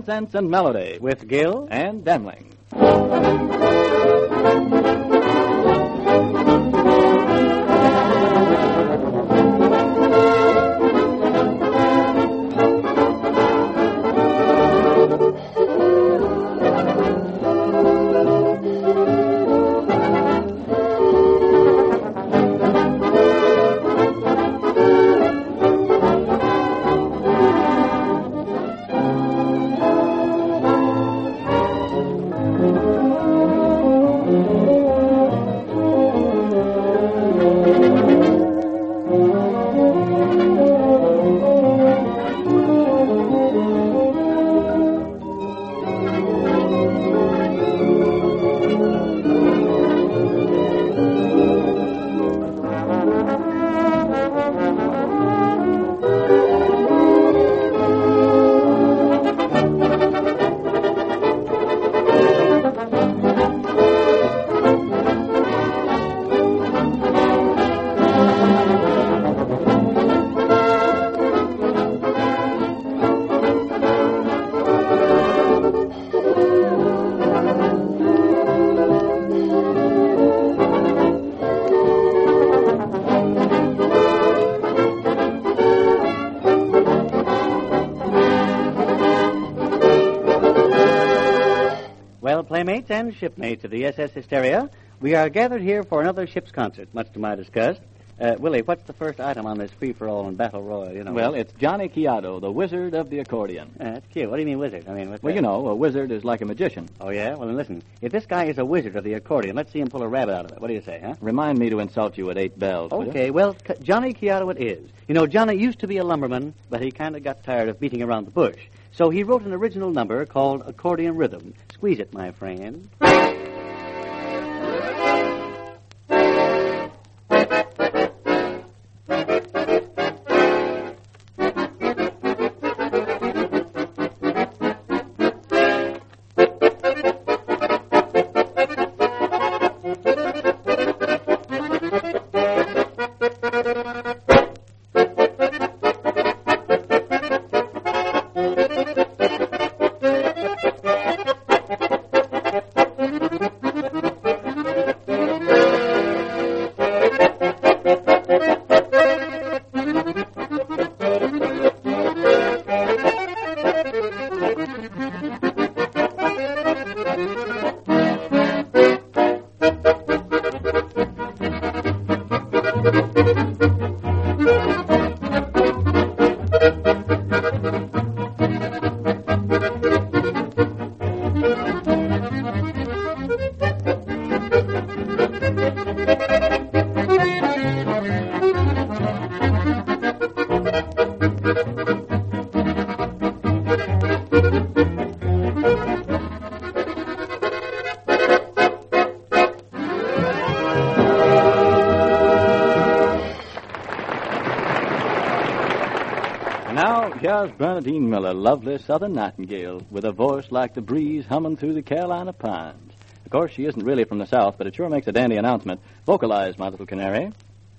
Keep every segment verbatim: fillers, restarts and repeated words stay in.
Nonsense and Melody with Gill and Demling. Playmates and shipmates of the S S Hysteria, we are gathered here for another ship's concert, much to my disgust. Uh, Willie, what's the first item on this free-for-all and battle royal, you know? Well, it's Johnny Chiado, the wizard of the accordion. Uh, that's cute. What do you mean wizard? I mean, what's Well, that? you know, a wizard is like a magician. Oh, yeah? Well, then listen. If this guy is a wizard of the accordion, let's see him pull a rabbit out of it. What do you say, huh? Remind me to insult you at eight bells, will you? Okay, well, C- Johnny Chiado it is. You know, Johnny used to be a lumberman, but he kind of got tired of beating around the bush. So he wrote an original number called Accordion Rhythm. Squeeze it, my friend. Here's Bernadine Miller, lovely southern nightingale, with a voice like the breeze humming through the Carolina pines. Of course, she isn't really from the South, but it sure makes a dandy announcement. Vocalize, my little canary.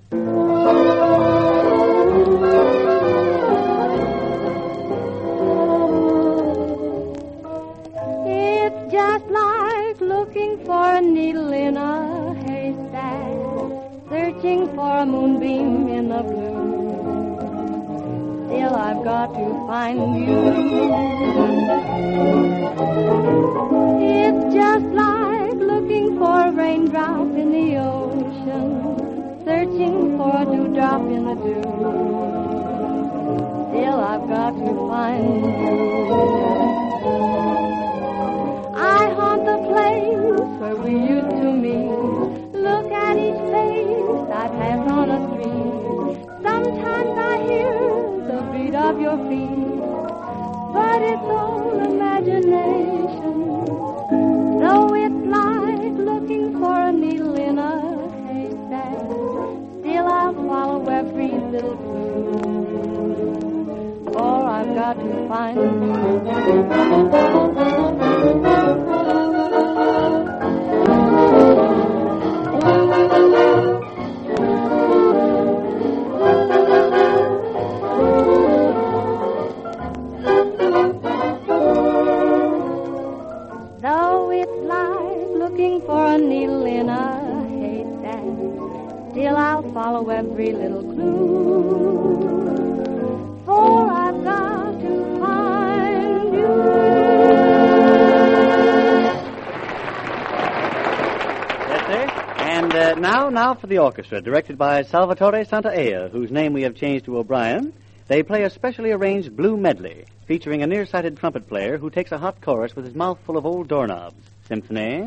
It's just like looking for a needle in a haystack, searching for a moonbeam in the blue. Still, I've got to find you. It's just like looking for a raindrop in the ocean, searching for a dewdrop in the dew. Still, I've got to find you. I haunt the place where we used to meet. Look at each face I pass on a street. Sometimes I hear the beat of your feet, but it's all imagination. Though it's like looking for a needle in a haystack, still I'll follow every little clue, for I've got to find you. it's like looking for a needle in a haystack. Still, I'll follow every little clue, for I've got to find you. And uh, now, now for the orchestra, directed by Salvatore Santaella, whose name we have changed to O'Brien. They play a specially arranged blue medley, featuring a nearsighted trumpet player who takes a hot chorus with his mouth full of old doorknobs. Symphony.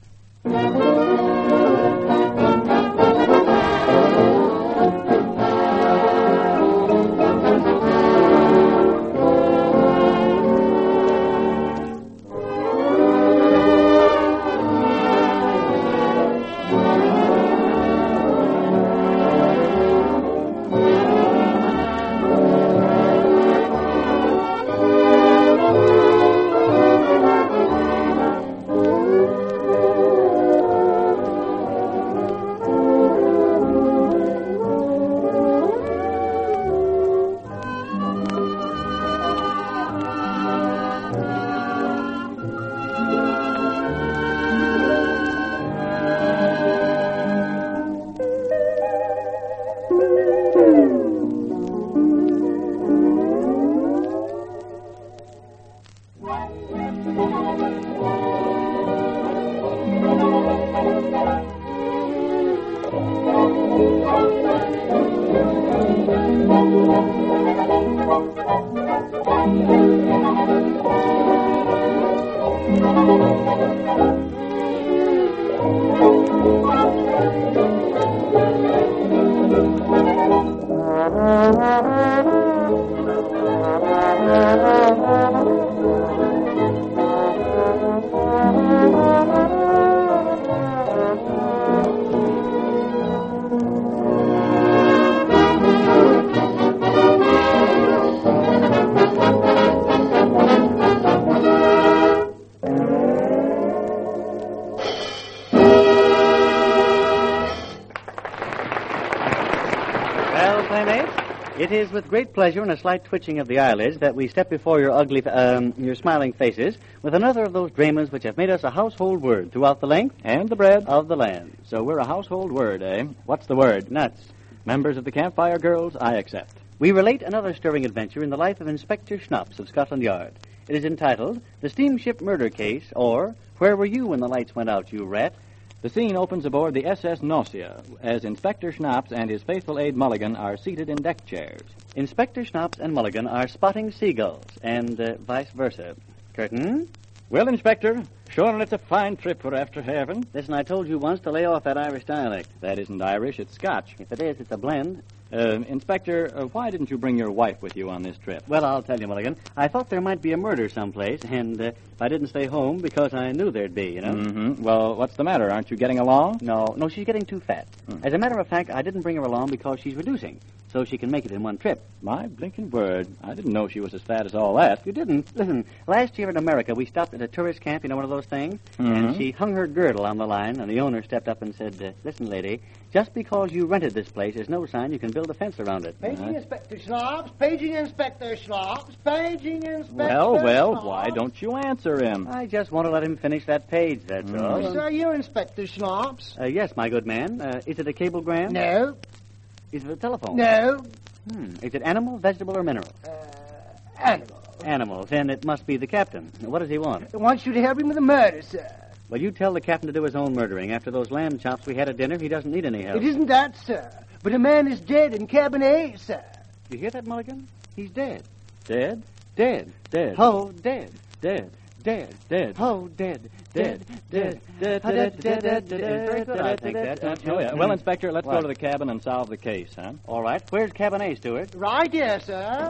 It is with great pleasure and a slight twitching of the eyelids that we step before your ugly, um, your smiling faces with another of those dramas which have made us a household word throughout the length and the breadth of the land. So we're a household word, eh? What's the word? Nuts. Members of the Campfire Girls, I accept. We relate another stirring adventure in the life of Inspector Schnaps of Scotland Yard. It is entitled The Steamship Murder Case, or Where Were You When the Lights Went Out, You Rat? The scene opens aboard the S S Nausea, as Inspector Schnaps and his faithful aide Mulligan are seated in deck chairs. Inspector Schnaps and Mulligan are spotting seagulls, and uh, vice versa. Curtain? Well, Inspector, sure it's a fine trip we're after having. Listen, I told you once to lay off that Irish dialect. That isn't Irish, it's Scotch. If it is, it's a blend. Uh, Inspector, uh, why didn't you bring your wife with you on this trip? Well, I'll tell you, Mulligan. I thought there might be a murder someplace, and uh, I didn't stay home because I knew there'd be, you know? Mm-hmm. Well, what's the matter? Aren't you getting along? No, no, she's getting too fat. Mm. As a matter of fact, I didn't bring her along because she's reducing, so she can make it in one trip. My blinking word. I didn't know she was as fat as all that. You didn't? Listen, last year in America, we stopped at a tourist camp, you know, one of those things, mm-hmm. and she hung her girdle on the line, and the owner stepped up and said, uh, listen, lady, just because you rented this place is no sign you can build a fence around it. Paging uh-huh. Inspector Schnaps, paging Inspector Schnaps, paging Inspector Well, well, Schnaps. Why don't you answer him? I just want to let him finish that page, that's mm. all. Yes, sir, you Inspector Schnaps. Uh, yes, my good man. Uh, is it a cablegram? No. Is it a telephone? No. Hmm. Is it animal, vegetable, or mineral? Uh, animal. Animal. Then it must be the captain. What does he want? He wants you to help him with a murder, sir. Well, you tell the captain to do his own murdering. After those lamb chops we had at dinner, he doesn't need any help. It isn't that, sir. But a man is dead in cabin A, sir. You hear that, Mulligan? He's dead. Dead? Dead. Dead. Oh, dead. Dead. Dead. Dead. Oh, dead. Dead. Dead. Dead. Dead. Dead. Dead. Very good, I think that, don't you? Oh, yeah. Well, Inspector, let's What? go to the cabin and solve the case, huh? All right. Where's cabin A, Stewart? Right here, sir.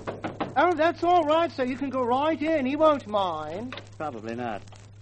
Oh, that's all right, sir. You can go right in. He won't mind. Probably not.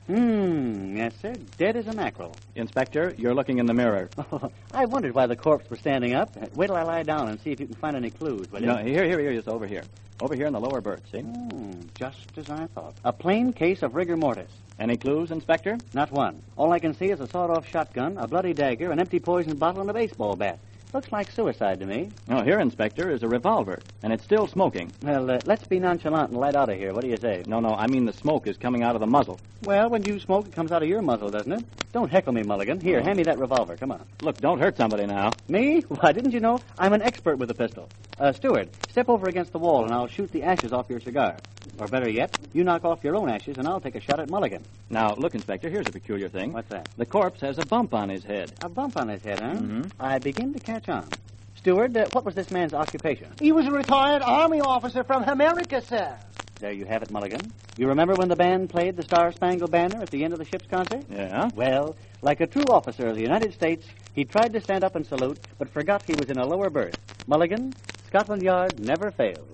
Hmm, yes, sir. Dead as a mackerel. Inspector, you're looking in the mirror. Oh, I wondered why the corpse was standing up. Wait till I lie down and see if you can find any clues, will you? No, here, here, here, it's over here. Over here in the lower berth, see? Hmm, just as I thought. A plain case of rigor mortis. Any clues, Inspector? Not one. All I can see is a sawed-off shotgun, a bloody dagger, an empty poison bottle, and a baseball bat. Looks like suicide to me. Oh, here, Inspector, is a revolver, and it's still smoking. Well, uh, let's be nonchalant and light out of here. What do you say? No, no, I mean the smoke is coming out of the muzzle. Well, when you smoke, it comes out of your muzzle, doesn't it? Don't heckle me, Mulligan. Here, hand me that revolver. Come on. Look, don't hurt somebody now. Me? Why, didn't you know? I'm an expert with a pistol. Uh, Steward, step over against the wall, and I'll shoot the ashes off your cigar. Or better yet, you knock off your own ashes, and I'll take a shot at Mulligan. Now, look, Inspector, here's a peculiar thing. What's that? The corpse has a bump on his head. A bump on his head, huh? Mm-hmm. I begin to catch on. Steward, uh, what was this man's occupation? He was a retired Army officer from America, sir. There you have it, Mulligan. You remember when the band played the Star-Spangled Banner at the end of the ship's concert? Yeah? Well, like a true officer of the United States, he tried to stand up and salute, but forgot he was in a lower berth. Mulligan, Scotland Yard never fails.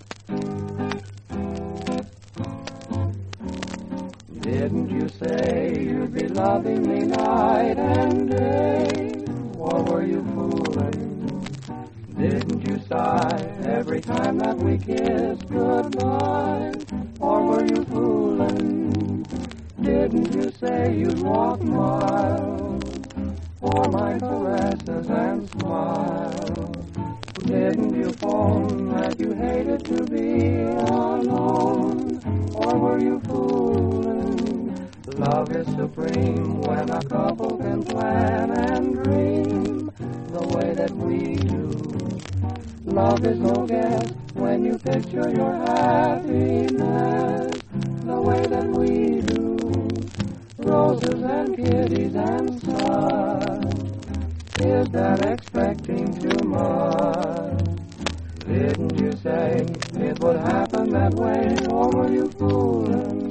Didn't you say you'd be loving me night and day? Or were you fooling? Didn't you sigh every time that we kissed goodbye? Or were you fooling? Didn't you say you'd walk miles for my caresses and smiles? Didn't you phone that you hated to be alone? Or were you fooling? Love is supreme when a couple can plan and dream the way that we do. Love is no guess when you picture your happiness the way that we do. Roses and kitties and suns. Is that expecting too much? Didn't you say it would happen that way, or were you fooling?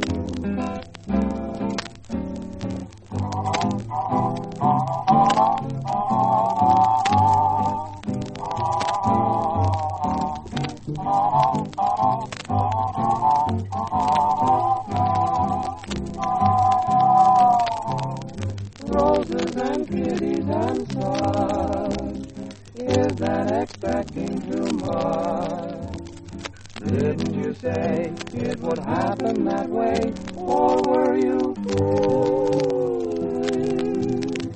Roses and kitties and suns. Is that expecting too much? Didn't you say it would happen that way, or were you fooling?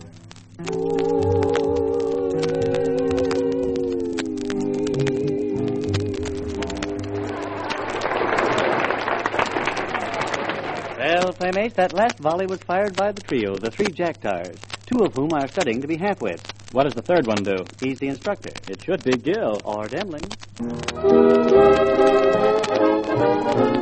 Well, Playmates, that last volley was fired by the trio, the three Jacktars, two of whom are studying to be half-wits. What does the third one do? He's the instructor. It should be Gil. Or Demling.